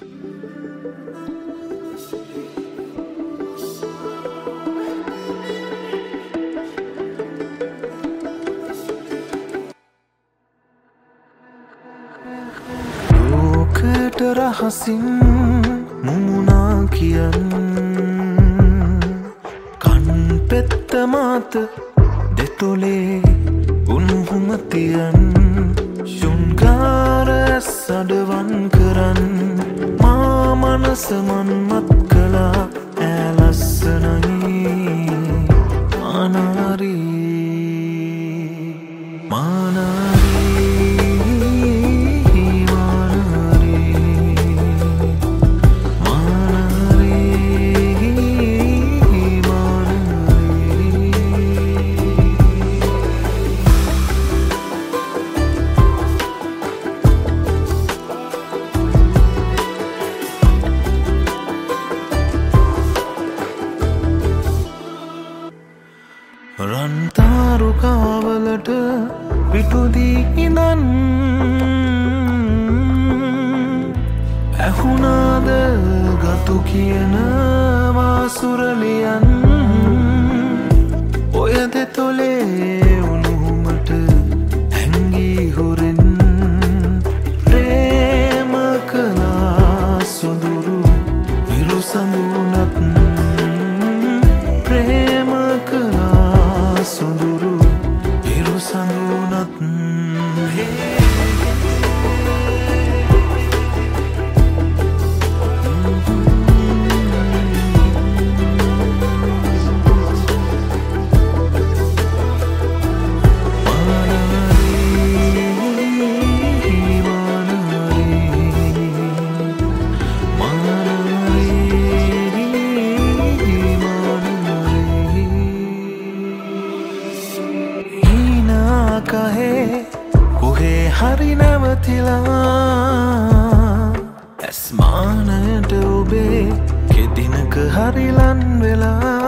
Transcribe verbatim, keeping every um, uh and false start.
ලෝකයට රහසින් මුමුණා කියන් කන් පෙත්ත මාත දෙතොලේ උණුහුම තියන් ශුන්ගාර සඩවන් කරන් මා මනස මන්මත් කළා ඈ ලස්සනයි මානාරී මානාරී රන්තාරුකාවලට පිටුදී ඉඳන් ඇහුණාද ගතු කියන වාසුරලියන් ඔය දෙතොලේ උණුහුමට හැංගී හොරෙන් ප්‍රේම කළා සොඳුරු විරුසඳුනත් ප්‍රේම කළා සොඳුරු විරුසඳුනත් කහේ කොහේ හරි නැවතිලා ඇස්මානට ඔබේ කෙදිනක හරිලන් වෙලා